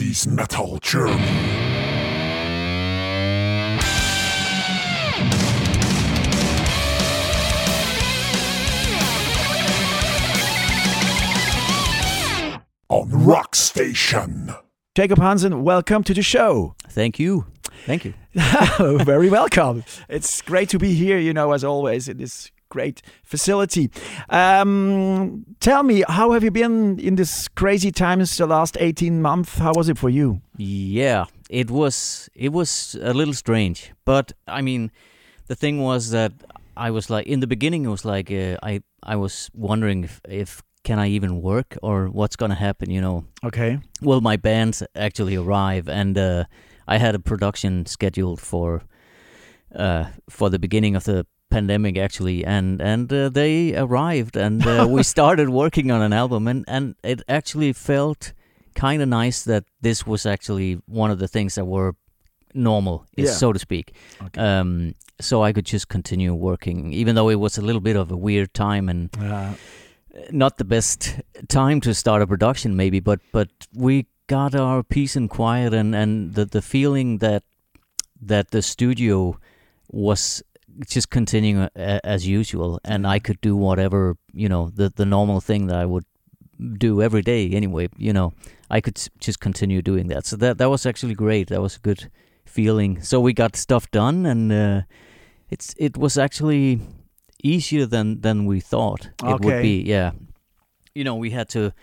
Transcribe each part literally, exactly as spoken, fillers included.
nineties metal journey. On Rock Station. Jacob Hansen, welcome to the show. Thank you. Thank you. Very welcome. It's great to be here, you know, as always, in this great facility. Um, tell me, how have you been in this crazy times the last eighteen months? How was it for you? Yeah, it was it was a little strange. But, I mean, the thing was that I was like, in the beginning, it was like, uh, I, I was wondering if, if can I even work or what's going to happen, you know? Okay. Well, my bands actually arrive, and uh, I had a production scheduled for uh, for the beginning of the pandemic, actually, and and uh, they arrived, and uh, we started working on an album, and, and it actually felt kind of nice that this was actually one of the things that were normal, Yeah. so to speak. Okay. Um, so I could just continue working, even though it was a little bit of a weird time and Uh, not the best time to start a production, maybe, but but we got our peace and quiet, and, and the, the feeling that that the studio was just continuing a, as usual, and I could do whatever, you know, the, the normal thing that I would do every day anyway, you know, I could s- just continue doing that. So that that was actually great. That was a good feeling. So we got stuff done, and uh, it's it was actually easier than than we thought it would Okay. be. Yeah, you know, we had to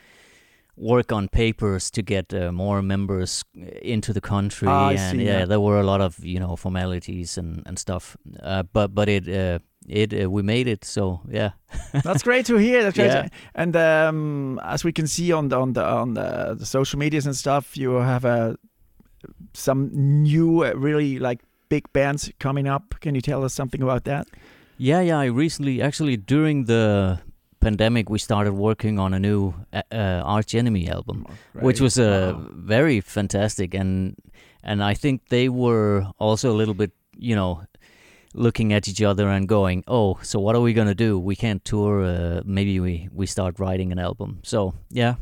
work on papers to get uh, more members into the country, Ah, I and see, yeah, yeah. there were a lot of, you know, formalities and and stuff. Uh, but but it uh, it uh, we made it. So yeah, That's great to hear. That's great. Yeah. And um, as we can see on the on the on the, the social medias and stuff, you have uh, some new, uh, really like big bands coming up. Can you tell us something about that? yeah, yeah. I recently, actually, during the pandemic, we started working on a new uh, uh, Arch Enemy album, which was uh, Wow. very fantastic, and and I think they were also a little bit, you know, looking at each other and going, oh, so what are we gonna do? We can't tour. Uh, maybe we we start writing an album. So yeah,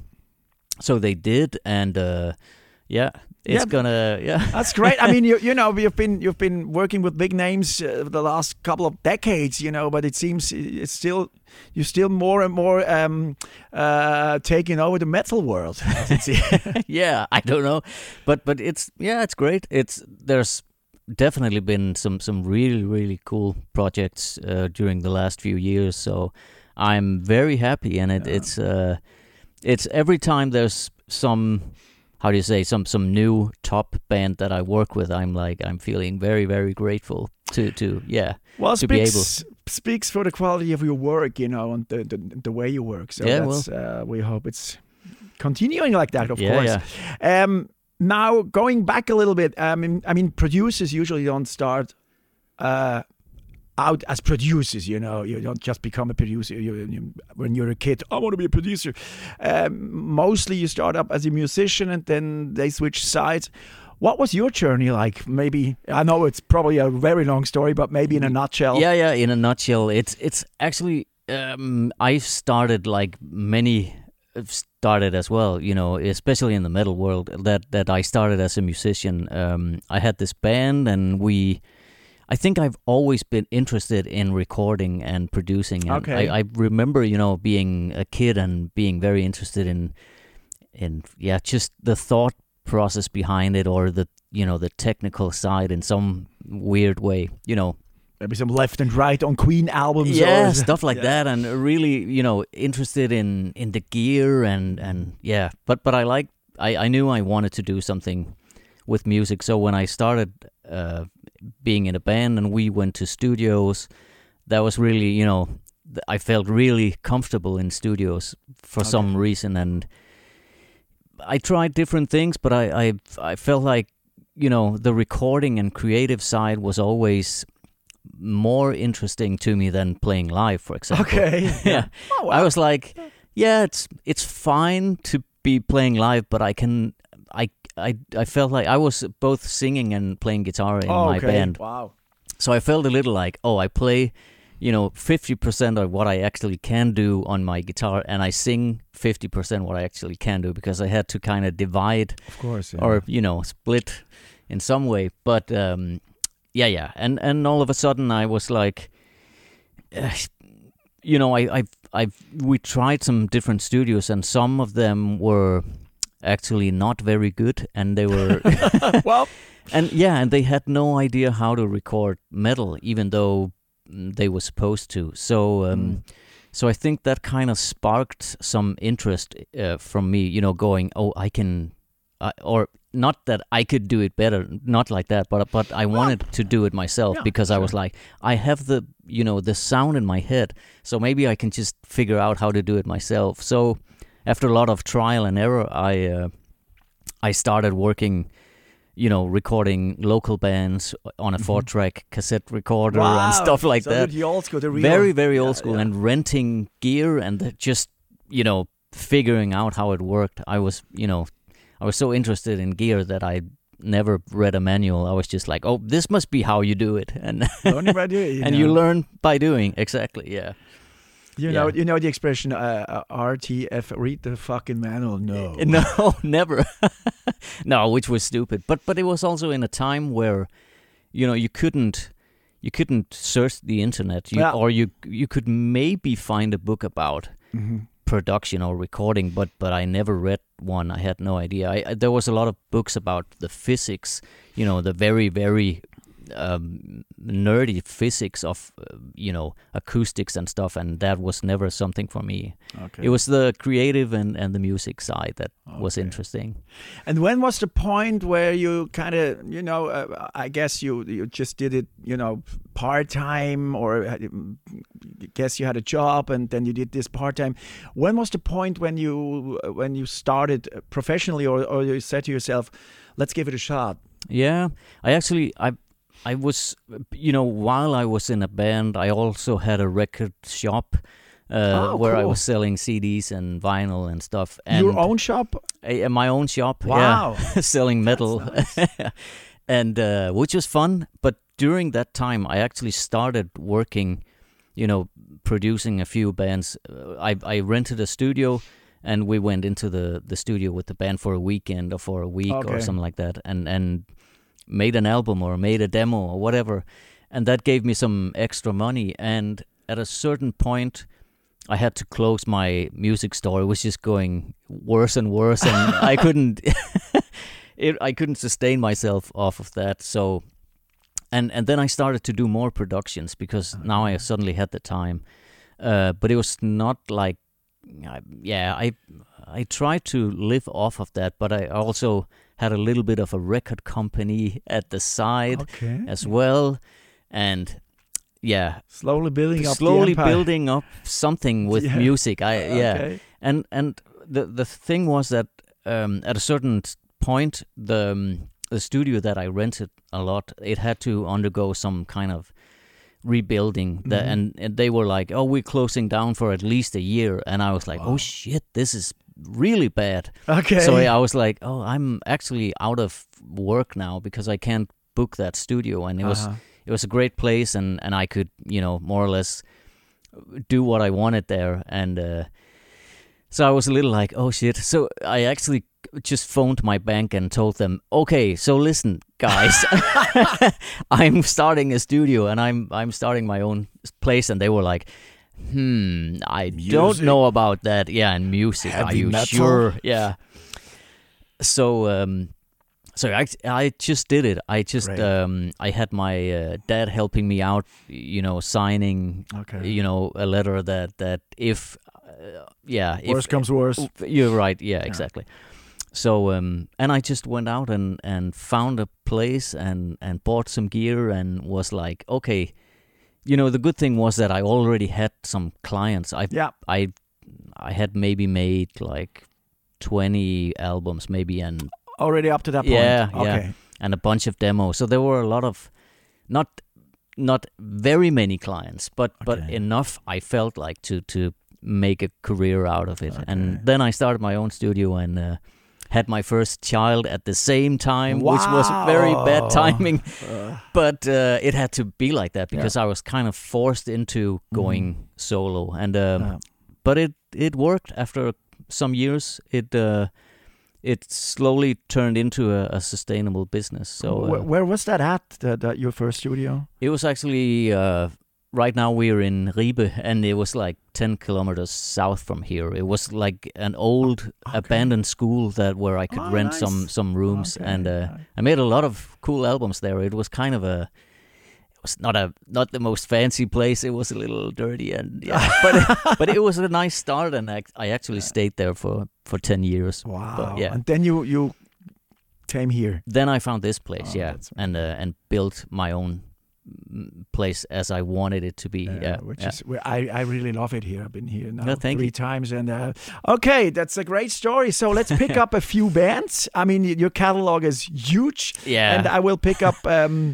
so they did, and uh, yeah, it's Yeah. gonna yeah. That's great. I mean, you you know, you've been you've been working with big names uh, the last couple of decades, you know, but it seems it's still you're still more and more um, uh, taking over the metal world. as it seems. Yeah, I don't know, but but it's yeah, it's great. It's there's definitely been some some really really cool projects uh, during the last few years. So I'm very happy, and it, Yeah. it's uh, it's every time there's some, how do you say, some some new top band that I work with, I'm like I'm feeling very very grateful to to yeah Well, to be able. speaks speaks for the quality of your work, you know, and the the, the way you work. So Yeah, that's uh, we hope it's continuing like that, of Yeah, course. Um, now going back a little bit, I mean, I mean, producers usually don't start uh, out as producers. You know, you don't just become a producer. You, you, when you're a kid, I want to be a producer. Um, mostly, you start up as a musician, and then they switch sides. What was your journey like? Maybe I know it's probably a very long story, but maybe in a nutshell. Yeah, yeah. In a nutshell, it's it's actually um, I started like many have started as well. You know, especially in the metal world. That that I started as a musician. Um, I had this band, and we. I think I've always been interested in recording and producing. And Okay. I, I remember, you know, being a kid and being very interested in, in yeah, just the thought process behind it, or the, you know, the technical side in some weird way, you know. Maybe some left and right on Queen albums. Yeah, or stuff like yeah. that, and really, you know, interested in, in the gear and, and yeah. But but I like I, I knew I wanted to do something with music. So when I started uh, being in a band and we went to studios, that was really, you know, th- I felt really comfortable in studios for Okay. some reason, and I tried different things, but I, I I felt like, you know, the recording and creative side was always more interesting to me than playing live, for example. Okay. Yeah. Oh, wow. I was like, yeah, it's it's fine to be playing live, but I can I I I felt like I was both singing and playing guitar in Oh, my okay. band. Wow. So I felt a little like, oh, I play you know, fifty percent of what I actually can do on my guitar, and I sing fifty percent what I actually can do, because I had to kind of divide, of course, yeah. or, you know, split in some way. But um, yeah, yeah. And, and all of a sudden I was like, uh, you know, I, I've, I've, we tried some different studios, and some of them were actually not very good, and they were, well, and yeah, and they had no idea how to record metal, even though they were supposed to. So, um, Mm. so I think that kind of sparked some interest uh, from me, you know, going, oh, I can, uh, or not that I could do it better, not like that, but but I wanted to do it myself, Yeah, because I sure. was like, I have the, you know, the sound in my head, so maybe I can just figure out how to do it myself. So after a lot of trial and error, I uh, I started working, you know, recording local bands on a Mhm. four-track cassette recorder wow. and stuff like so that. The old school, the real, Very, very yeah, old school, yeah. and renting gear and the- just, you know, figuring out how it worked. I was, you know, I was so interested in gear that I never read a manual. I was just like, oh, this must be how you do it. And Only by doing it, you and know. you learn by doing. Exactly, yeah. You know, Yeah. you know the expression uh, uh, R T F, read the fucking manual. No, No, never. No, which was stupid. But but it was also in a time where, you know, you couldn't you couldn't search the internet, you, Yeah. or you you could maybe find a book about Mhm. production or recording, but but I never read one. I had no idea. I, I, there was a lot of books about the physics, you know, the very very um, nerdy physics of uh, you know, acoustics and stuff, and that was never something for me. Okay. It was the creative and, and the music side that was Okay. interesting. And when was the point where you kind of, you know, uh, I guess you you just did it, you know, part time, or uh, guess you had a job and then you did this part time. When was the point when you uh, when you started professionally, or or you said to yourself, let's give it a shot? Yeah, I actually I I was, you know, while I was in a band, I also had a record shop uh, Oh, where I cool. was selling C Ds and vinyl and stuff. And Your own shop? Uh, my own shop. Wow. Yeah, selling metal. That's And uh, which was fun. But during that time, I actually started working, you know, producing a few bands. Uh, I I rented a studio, and we went into the, the studio with the band for a weekend or for a week Okay. or something like that, and and made an album or made a demo or whatever, and that gave me some extra money. And at a certain point, I had to close my music store. It was just going worse and worse, and I couldn't, it, I couldn't sustain myself off of that. So, and and then I started to do more productions, because now I suddenly had the time. Uh, but it was not like, I, yeah, I I tried to live off of that, but I also had a little bit of a record company at the side Okay. as well, and yeah, Slowly building up the slowly empire. building up something with Yeah. music. I yeah, Okay. and and the the thing was that um, at a certain point, the um, the studio that I rented a lot, it had to undergo some kind of rebuilding. That, Mhm. and, and they were like, "Oh, we're closing down for at least a year," and I was like, Wow. "Oh shit, this is really bad." Okay. So I was like, "Oh, I'm actually out of work now because I can't book that studio." And it was Uh-huh. it was a great place, and, and I could, you know, more or less do what I wanted there. And uh, so I was a little like, oh shit. So I actually just phoned my bank and told them, okay, so listen, guys, I'm starting a studio, and I'm I'm starting my own place. And they were like, hmm, I don't Music? know about that. Yeah, and music. Are Heavy you metal? sure? Yeah. So um, so I I just did it. I just Right. um I had my uh, dad helping me out, you know, signing, Okay. you know, a letter that that if uh, yeah, if Worse comes worse. you're right. Yeah, exactly. So um and I just went out and and found a place and and bought some gear and was like, okay, you know, the good thing was that I already had some clients. I Yeah. I I had maybe made like twenty albums maybe, and Already up to that point. yeah, Okay. yeah, and a bunch of demos. So there were a lot of, not not very many clients, but but Okay. enough. I felt like to to make a career out of it. Okay. And then I started my own studio, and uh, had my first child at the same time, which was very bad timing. Uh, But uh, it had to be like that because Yeah. I was kind of forced into going solo, and um, Yeah. but it it worked after some years. It uh, it slowly turned into a, a sustainable business. So where, uh, where was that at? The, the, your first studio? it was actually uh, right now we're in Ribe, and it was like ten kilometers south from here. It was like an old Okay. abandoned school that where I could Oh, rent nice. some some rooms, Okay, and uh, yeah. I made a lot of cool albums there. It was kind of a it was not a not the most fancy place. It was a little dirty, and yeah, but but it was a nice start, and I, I actually stayed there for, for ten years. Wow. But yeah, And then you you came here. then I found this place, Oh, yeah, that's and uh, and built my own mm, place as I wanted it to be. Uh, yeah, which yeah. is where I, I really love it here. I've been here now No, thank three you. times, and uh, okay, that's a great story. So let's pick up a few bands. I mean, your catalog is huge, Yeah. and I will pick up um,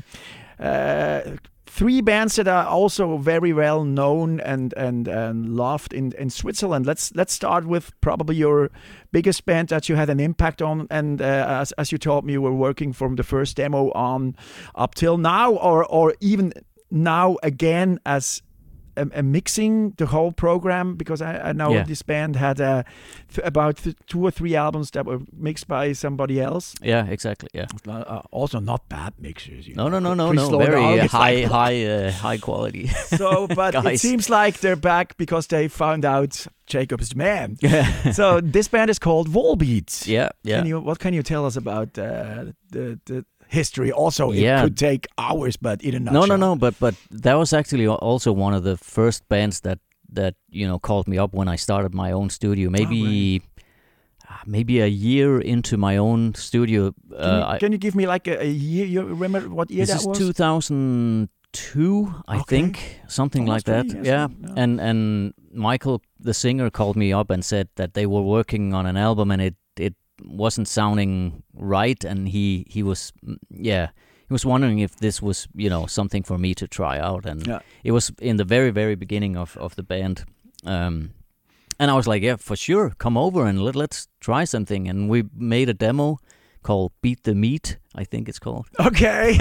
uh, three bands that are also very well known and and, and loved in, in Switzerland. Let's let's start with probably your biggest band that you had an impact on, and uh, as as you told me, you were working from the first demo on up till now, or or even now again as a, a mixing the whole program, because I, I know Yeah. this band had uh, th- about th- two or three albums that were mixed by somebody else. Yeah, exactly. Yeah. Uh, also not bad mixers. You No, know. no, no, no, Chris no. Lord Very August, high, like- high, uh, high quality. So, but it Guys. seems like they're back because they found out Jacob is the man. So this band is called Volbeat. yeah, yeah. Can you, what can you tell us about uh, the the history? Also, it Yeah. could take hours, but in a No, nutshell. no, no. But but that was actually al- also one of the first bands that that you know called me up when I started my own studio. Maybe right. uh, maybe a year into my own studio. Can, you, Uh, I, can you give me like a, a year? You remember what year this that is was? two thousand two, I Okay. think, something Almost like that. twenty years Yeah. then, yeah. And and Michael, the singer, called me up and said that they were working on an album and it it wasn't sounding right, and he he was mm, yeah. He was wondering if this was, you know, something for me to try out, and Yeah. it was in the very, very beginning of, of the band. Um, and I was like, yeah, for sure, come over and let, let's try something. And we made a demo called Beat the Meat, I think it's called. Okay.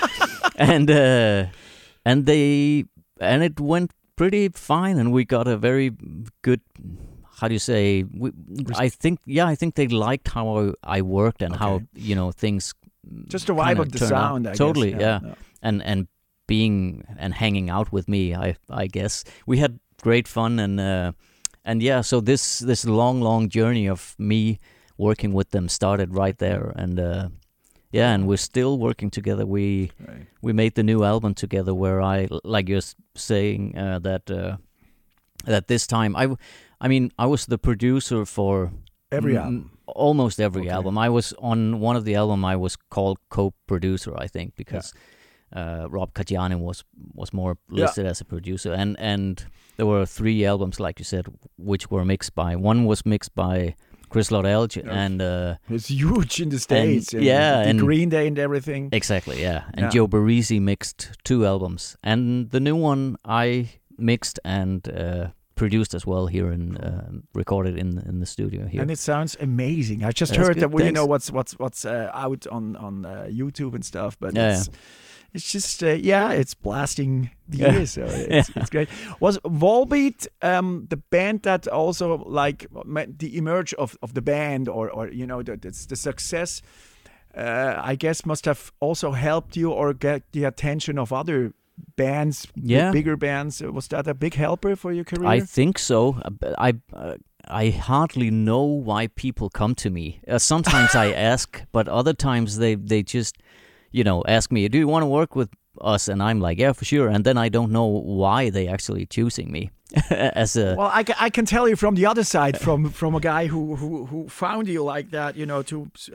and uh, and they and it went pretty fine, and we got a very good. How do you say? We, I think, yeah, I think they liked how I, I worked and how Okay. you know things. Just the vibe kinda of the turned out. sound, I guess. Totally, Yeah, yeah. yeah. and and being and hanging out with me, I I guess we had great fun, and uh, and yeah, so this this long long journey of me working with them started right there, and uh, yeah, and we're still working together. We Right. we made the new album together, where I, like you're s- saying, uh, that uh, that this time I, w- I mean, I was the producer for Every m- album. almost every Okay. album. I was on one of the album. I was called co-producer, I think, because uh, Rob Kajianin was was more Yeah. listed as a producer, and and there were three albums, like you said, which were mixed by. One was mixed by Chris Lord-Elge, Yeah. and uh, It's huge in the States. and yeah, the and- Green Day and everything. exactly, yeah. And Yeah. Joe Barresi mixed two albums, and the new one I mixed and uh, produced as well here and uh, recorded in in the studio here. And it sounds amazing. I just That's heard good, that well, you know thanks. what's what's what's uh, out on on uh, YouTube and stuff, but Yeah, it's it's just uh, yeah, it's blasting the Yeah. ears. So it's, it's great. Was Volbeat um, the band that also like ma- the emerge of, of the band, or or you know the the, the success? Uh, I guess must have also helped you or get the attention of other bands, b- Yeah. bigger bands. Was that a big helper for your career? I think so. Uh, but I uh, I hardly know why people come to me. Uh, sometimes I ask, but other times they they just, you know, ask me, "Do you want to work with us?" And I'm like, "Yeah, for sure." And then I don't know why they actually choosing me as a. Well, I, ca- I can tell you from the other side, from from a guy who who, who found you like that, you know, to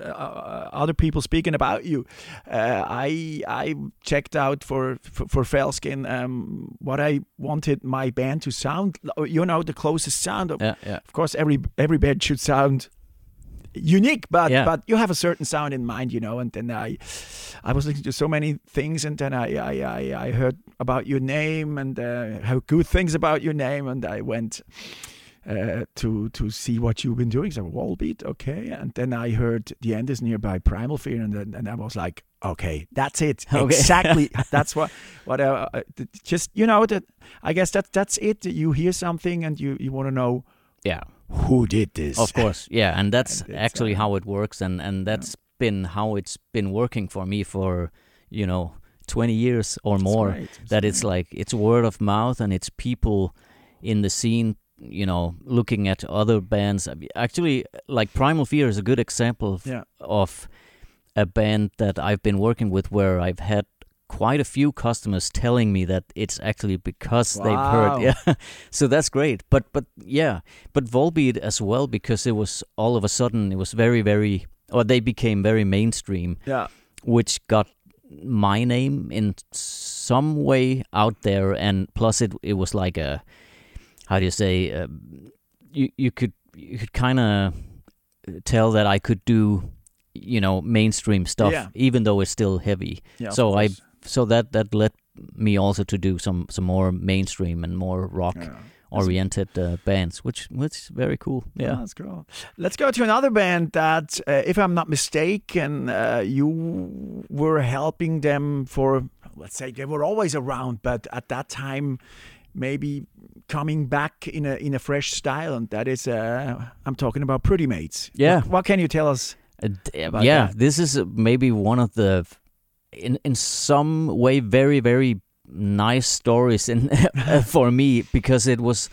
uh, other people speaking about you. Uh, I I checked out for for, for Felskin um, what I wanted my band to sound. You know, the closest sound. Of, Yeah, yeah. of course, every every band should sound unique, but Yeah. but you have a certain sound in mind, you know. And then I I was listening to so many things, and then I I I, I heard about your name and uh, how good things about your name, and I went uh, to to see what you've been doing. So Volbeat, okay. And then I heard The End Is Near by Primal Fear, and then and I was like, okay, that's it, Okay. exactly. That's what what uh, uh, just you know that I guess that that's it. You hear something and you you want to know Yeah. who did this. Of course, yeah, and that's And it's, actually uh, how it works, and and that's been how it's been working for me for, you know, twenty years or more. right, that's That it's like it's word of mouth, and it's people in the scene, you know, looking at other bands. Actually, like Primal Fear is a good example of, Yeah. of a band that I've been working with, where I've had quite a few customers telling me that it's actually because they've heard. Wow. Yeah, so that's great. But but yeah, but Volbeat as well, because it was all of a sudden it was very very, or they became very mainstream, Yeah. which got my name in some way out there, and plus it it was like a, how do you say, uh, you you could you could kind of tell that I could do, you know, mainstream stuff, Yeah. even though it's still heavy. Yeah, of so I course. so that that led me also to do some some more mainstream and more rock Yeah. oriented uh, bands, which which is very cool. Yeah, Yeah. that's cool. Let's go to another band that, uh, if I'm not mistaken, uh, you were helping them for, let's say, they were always around, but at that time, maybe coming back in a in a fresh style, and that is, uh, I'm talking about Pretty Mates. Yeah. What, what can you tell us? Uh, d- about yeah, that? this is uh, maybe one of the, in in some way, very very nice stories in for me, because it was,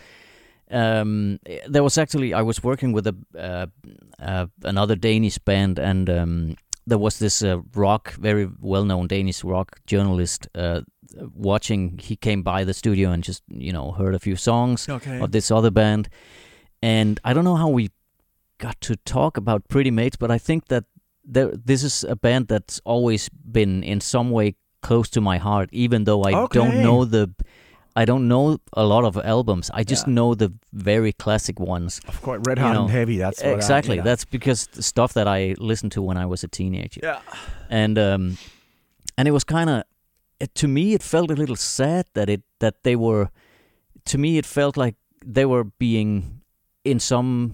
um, there was actually, I was working with a uh, uh, another Danish band, and um, there was this uh, rock, very well known Danish rock journalist uh, watching. He came by the studio and just, you know, heard a few songs Okay. of this other band, and I don't know how we got to talk about Pretty Mates, but I think that there, this is a band that's always been in some way close to my heart, even though I Okay. don't know the, I don't know a lot of albums. I just Yeah. know the very classic ones. Of course, Red You Hot know, and Heavy. That's what exactly. I, yeah. That's because the stuff that I listened to when I was a teenager. Yeah. And um, and it was kind of, to me, it felt a little sad that it that they were, to me, it felt like they were being in some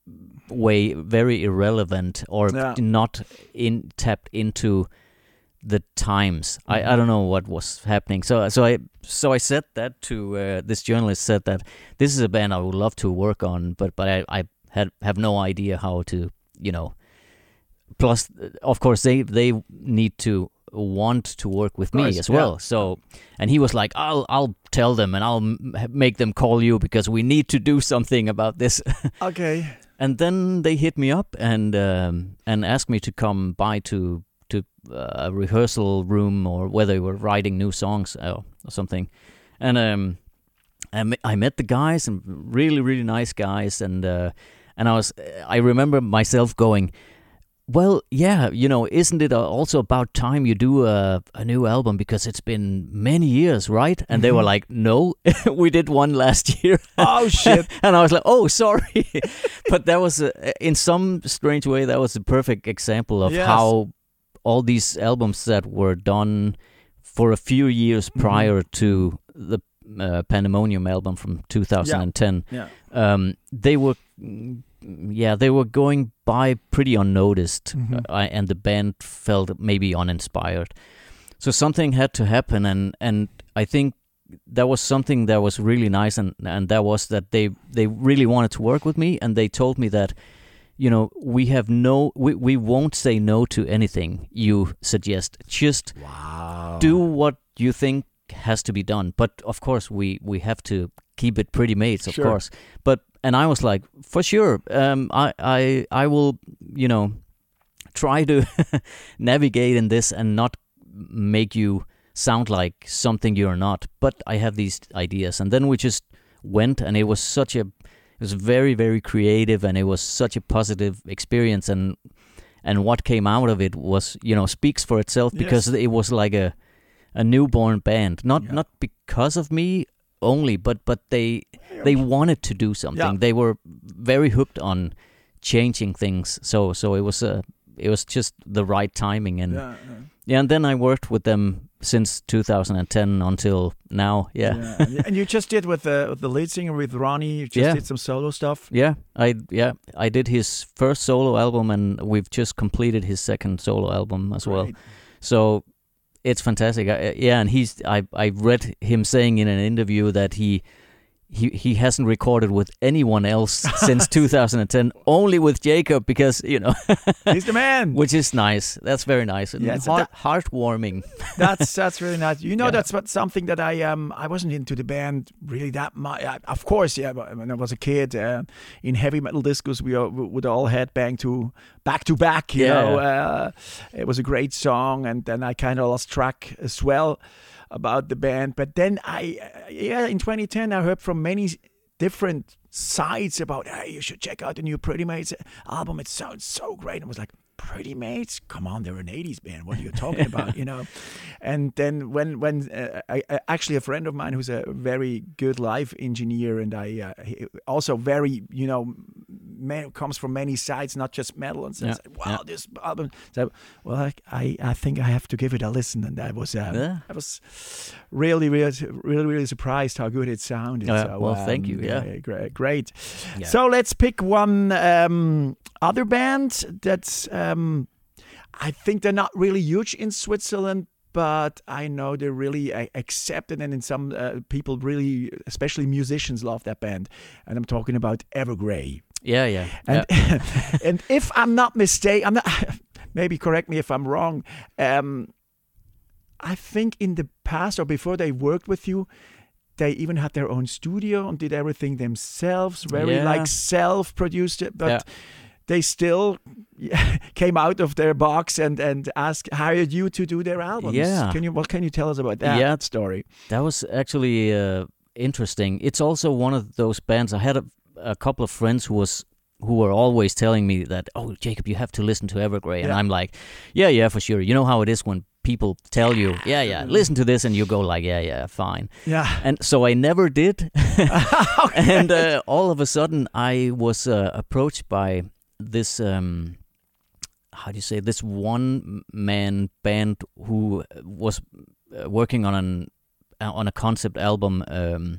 way very irrelevant, or Yeah. not in tapped into the times. I, I don't know what was happening. So so I so I said that to uh, this journalist, said that this is a band I would love to work on, but but I, I had have no idea how to, you know. Plus, of course, they they need to want to work with me course, as well. yeah. So, and he was like, "I'll I'll tell them, and I'll m- make them call you, because we need to do something about this." Okay. And then they hit me up and um, and asked me to come by to to uh, a rehearsal room, or where they were writing new songs or, or something. And um, I, me- I met the guys, and really really nice guys, and uh, and I was I remember myself going, well, yeah, you know, isn't it also about time you do a, a new album, because it's been many years, right? And they were like, no, we did one last year. Oh, shit. And I was like, oh, sorry. But that was, a, in some strange way, that was a perfect example of Yes. how all these albums that were done for a few years prior to the uh, Pandemonium album from two thousand ten, Yeah. um, they were, mm, yeah, they were going by pretty unnoticed, Mhm. uh, I, and the band felt maybe uninspired. So something had to happen, and, and I think that was something that was really nice, and, and that was that they, they really wanted to work with me, and they told me that, you know, we have no, we, we won't say no to anything you suggest. Just Wow. do what you think has to be done. But of course, we, we have to keep it Pretty Mates, of Sure. course. But and I was like, for sure, um, I I I will, you know, try to navigate in this and not make you sound like something you're not. But I have these ideas, and then we just went, and it was such a, it was very very creative, and it was such a positive experience, and and what came out of it was, you know, speaks for itself, because Yes. it was like a a newborn band, not Yeah. not because of me only, but but they they wanted to do something. Yeah. They were very hooked on changing things. So so it was a it was just the right timing, and Yeah, yeah. yeah. And then I worked with them since two thousand ten until now. Yeah, Yeah. And you- and you just did with the with the lead singer with Ronnie. You just Yeah. did some solo stuff. yeah. I yeah I did his first solo album, and we've just completed his second solo album as well. Great. So it's fantastic. I, yeah, and he's I I read him saying in an interview that he. He he hasn't recorded with anyone else since two thousand ten, only with Jacob, because, you know, He's the man. which is nice. That's very nice and Yeah, it's- heart, heartwarming. That's that's really nice. You know, Yeah. that's what something that I um I wasn't into the band really that much. I, of course, yeah. but When I was a kid, uh, in heavy metal discos, we, all, we would all headbang to back to back. You Yeah. know, uh, it was a great song, and then I kind of lost track as well about the band. But then I, uh, yeah, in twenty ten, I heard from many different sides about, hey, you should check out the new Pretty Mates album. It sounds so great. And I was like, Pretty Mates? Come on, they're an eighties band. What are you talking about? You know? And then when when uh, I, I actually a friend of mine who's a very good live engineer, and I uh, he also very, you know, man, comes from many sides, not just metal, and says, Yeah, wow, yeah. this album. So, well, I, I I think I have to give it a listen, and I was um, Yeah. I was really really really really surprised how good it sounded. Yeah, So, well, thank you, yeah. great. great. Yeah. So let's pick one um, other band that's. Um, I think they're not really huge in Switzerland, but I know they're really uh, accepted, and in some uh, people really, especially musicians, love that band. And I'm talking about Evergrey. Yeah, yeah. And yeah. and if I'm not mistaken, I'm not. Maybe correct me if I'm wrong. Um, I think in the past or before they worked with you, they even had their own studio and did everything themselves. Very Yeah. like self-produced it, but. Yeah. They still came out of their box and and asked hired you to do their albums. Yeah. Can you what can you tell us about that Yeah. story? That was actually uh, interesting. It's also one of those bands. I had a, a couple of friends who was who were always telling me that, oh, Jacob, you have to listen to Evergrey. And Yeah. I'm like, yeah, yeah, for sure. You know how it is when people tell you, yeah, yeah, listen to this, and you go like, yeah, yeah, fine. Yeah. And so I never did. And uh, all of a sudden, I was uh, approached by this, um, how do you say, this one-man band who was uh, working on an uh, on a concept album. Um,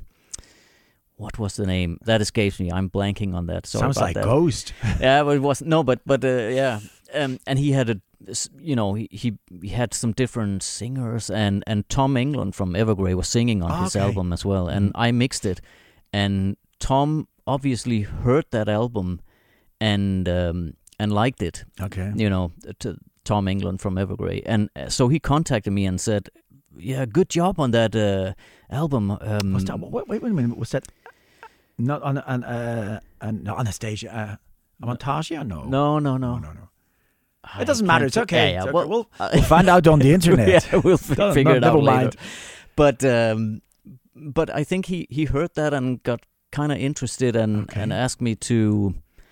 what was the name? That escapes me. I'm blanking on that. Sorry Sounds about like that. Ghost. Yeah, but it was no, but but uh, yeah, um, and he had a, you know, he, he he had some different singers, and and Tom England from Evergrey was singing on his Okay. album as well, and I mixed it, and Tom obviously heard that album, and um, and liked it, Okay. you know, to Tom England from Evergrey, and uh, so he contacted me and said, yeah, good job on that uh, album. Um, Was that, wait, wait a minute. Was that not on an uh, an no, Anastasia? Uh, Avantasia? No. no, no, no. No, no, no. I It doesn't matter. can't- It's okay. Yeah, yeah. It's Well, okay. We'll, uh, we'll find out on the internet. yeah, we'll f- No, figure no, it out never later. mind. But um, but I think he, he heard that and got kind of interested and, Okay. and asked me to.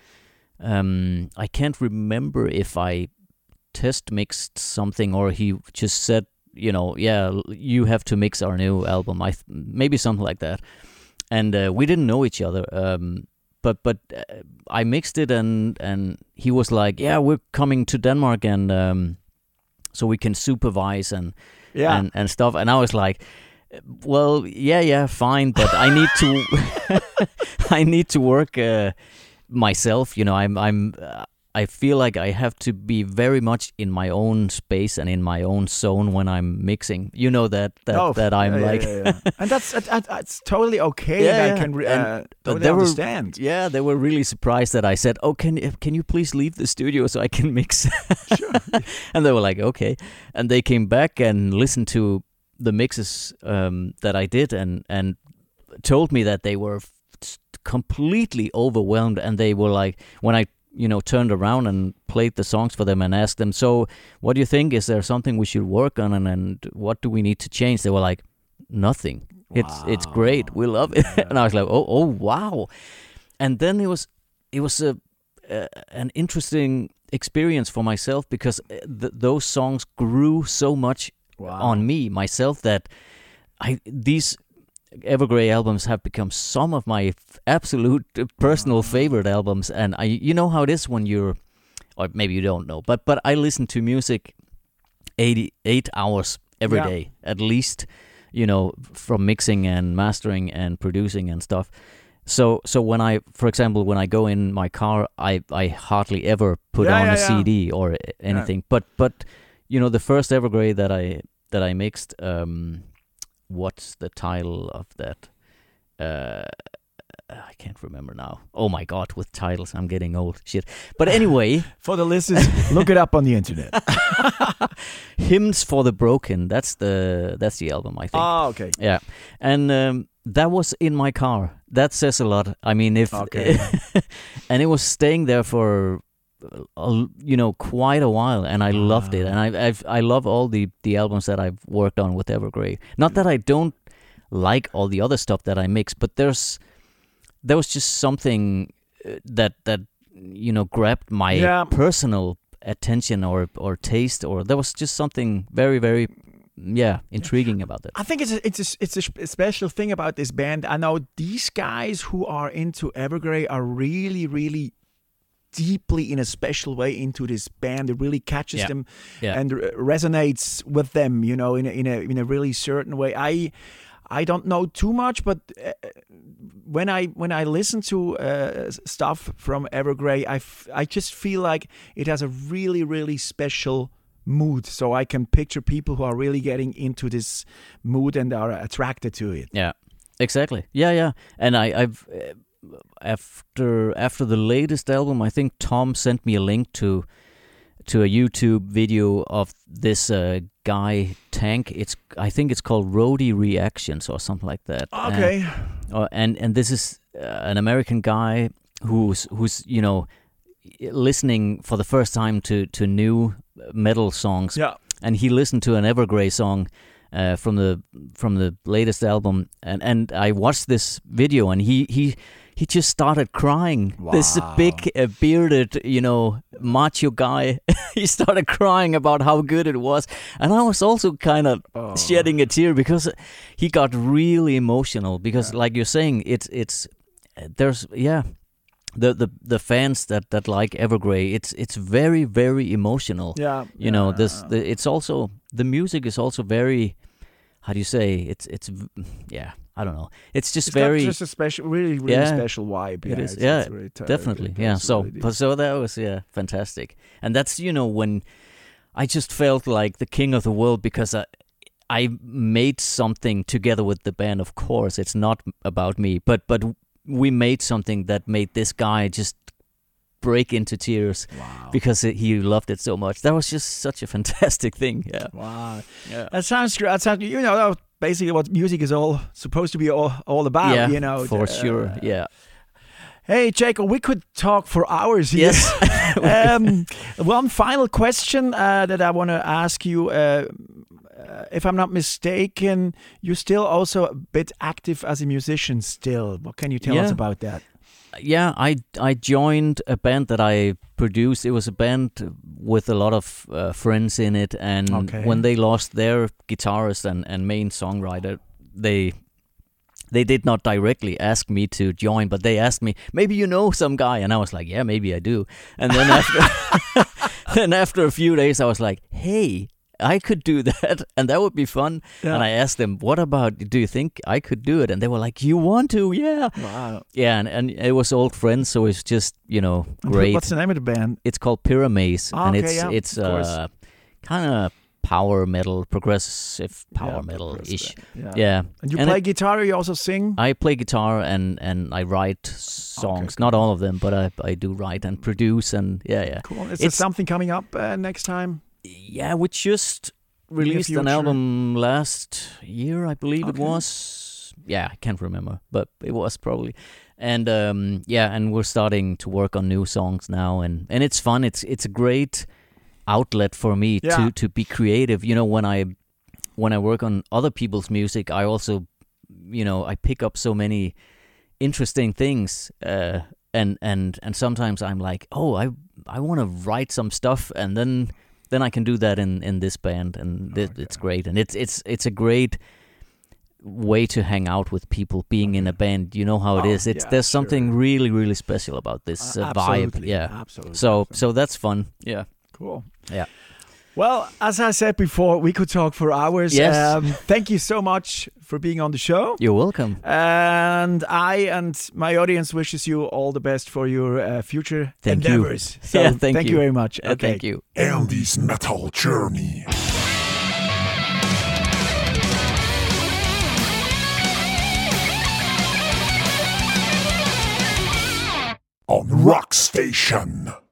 Um, I can't remember if I test mixed something or he just said, you know, yeah, l- you have to mix our new album. I th- maybe something like that. And uh, we didn't know each other. Um, but but uh, I mixed it and and he was like, yeah, we're coming to Denmark and um, so we can supervise and Yeah. and, and stuff. And I was like, well, yeah, yeah, fine, but I need to, I need to work uh, myself. You know, I'm, I'm, uh, I feel like I have to be very much in my own space and in my own zone when I'm mixing. You know that that, Oh, that I'm yeah, yeah, like, yeah, yeah. and that's that, that- that's totally okay. Yeah, and yeah. I can re- And- uh, but totally they were- understand. yeah, they were really surprised that I said, "Oh, can can you please leave the studio so I can mix?" Sure. And they were like, "Okay," and they came back and listened to the mixes um, that I did, and and told me that they were f- completely overwhelmed, and they were like, when I you know turned around and played the songs for them and asked them, "So, what do you think? Is there something we should work on, and, and what do we need to change?" They were like, "Nothing. It's it's great. We love it." And I was like, "Oh oh wow!" And then it was it was a, a an interesting experience for myself because uh, th- those songs grew so much Wow. on me myself that I these Evergrey albums have become some of my f- absolute uh, personal favorite albums. And I, you know how it is when you're, or maybe you don't know, but but I listen to music eighty-eight hours every Yeah. day, at least, you know, from mixing and mastering and producing and stuff. So so when I, for example, when I go in my car, I, I hardly ever put Yeah, on yeah, a yeah. C D or anything. But but you know, the first Evergrey that I that I mixed, um, what's the title of that? Uh, I can't remember now. Oh my God, with titles, I'm getting old. Shit. But anyway, For the listeners, look it up on the internet. Hymns for the Broken. That's the that's the album, I think. Ah, okay. Yeah, and um, that was in my car. That says a lot. I mean, if Okay. and it was staying there for, uh, you know, quite a while, and I loved it. And I I've, I love all the the albums that I've worked on with Evergrey. Not that I don't like all the other stuff that I mix, but there's there was just something uh, that that you know grabbed my Yeah. personal attention or or taste, or there was just something very very yeah intriguing about that. I think it's a, it's a, it's a sp- special thing about this band. I know these guys who are into Evergrey are really, really deeply in a special way into this band. It really catches Yeah. them Yeah. and r- resonates with them, you know, in a, in a in a really certain way. I I don't know too much, but uh, when I when I listen to uh, stuff from Evergrey, I, f- I just feel like it has a really, really special mood. So I can picture people who are really getting into this mood and are attracted to it. Yeah, exactly. Yeah, yeah. And I, I've uh, after after the latest album, I think Tom sent me a link to to a YouTube video of this uh, guy Tank. It's I think it's called Roadie Reactions or something like that. Okay. Uh, uh, and and this is uh, an American guy who's who's you know listening for the first time to to new metal songs. Yeah. And he listened to an Evergrey song uh, from the from the latest album, and, and I watched this video, and he he, he just started crying. This Wow. big uh, bearded, you know, macho guy. He started crying about how good it was, and I was also kind of Oh. shedding a tear because he got really emotional. Because, Yeah. like you're saying, it's it's there's yeah. The, the the fans that, that like Evergrey, it's it's very very emotional. Yeah. You know, yeah. this the, it's also the music is also very, how do you say, it's it's yeah, I don't know, it's just It's very got just a special, really, really Yeah, special vibe. it yeah, is. it's- Yeah, it's really t- definitely, it yeah. does So really do. but so that was yeah fantastic, and that's you know when I just felt like the king of the world because I I made something together with the band. Of course, it's not about me, but but we made something that made this guy just break into tears Wow. because it, he loved it so much. That was just such a fantastic thing. Yeah. Wow. Yeah. That sounds great. That sounds, you know, that was basically what music is all supposed to be all, all about, yeah, you know. for Uh, sure. Yeah. Hey, Jacob, we could talk for hours here. Yes. um, one final question uh, that I want to ask you. Uh, uh, if I'm not mistaken, you're still also a bit active as a musician still. What can you tell us Yeah. about that? Yeah, I I joined a band that I produced. It was a band with a lot of uh, friends in it, and Okay. when they lost their guitarist and, and main songwriter, they they did not directly ask me to join, but they asked me, maybe you know some guy, and I was like, yeah, maybe I do. And then after then after a few days, I was like, hey, I could do that, and that would be fun. Yeah. And I asked them, what about, do you think I could do it? And they were like, you want to? Yeah. Wow. Yeah, and, and it was old friends, so it's just, you know, And great. What's the name of the band? It's called Pyramaze, Ah, and okay, it's yeah, it's of course. uh, kind of power metal, progressive power Yeah, metal-ish. Yeah. Yeah. And you And play it- guitar, you also sing? I play guitar and, and I write songs. cool. Not all of them, but I, I do write and produce, and yeah, yeah. Cool. Is there It's- something coming up uh, next time? Yeah, we just released an future. album last year, I believe it Okay. was. Yeah, I can't remember, but it was probably. And um, yeah, and we're starting to work on new songs now, and, and it's fun. It's it's a great outlet for me Yeah. to, to be creative. You know, when I when I work on other people's music, I also, you know, I pick up so many interesting things, uh, and and and sometimes I'm like, oh, I I want to write some stuff, and then. Then I can do that in, in this band, and th- Okay. it's great. And it's it's it's a great way to hang out with people. Being in a band, you know how it Oh, is. It's yeah, there's something sure. really really special about this Uh, uh, vibe. absolutely. Yeah. Absolutely. So absolutely. so that's fun. Yeah. Cool. Yeah. Well, as I said before, we could talk for hours. Yes. Um, thank you so much for being on the show. You're welcome. And I and my audience wishes you all the best for your uh, future Thank endeavors. you. So Yeah, thank you. you. very much. Uh, Okay. Thank you. Andy's metal journey. On Rock Station.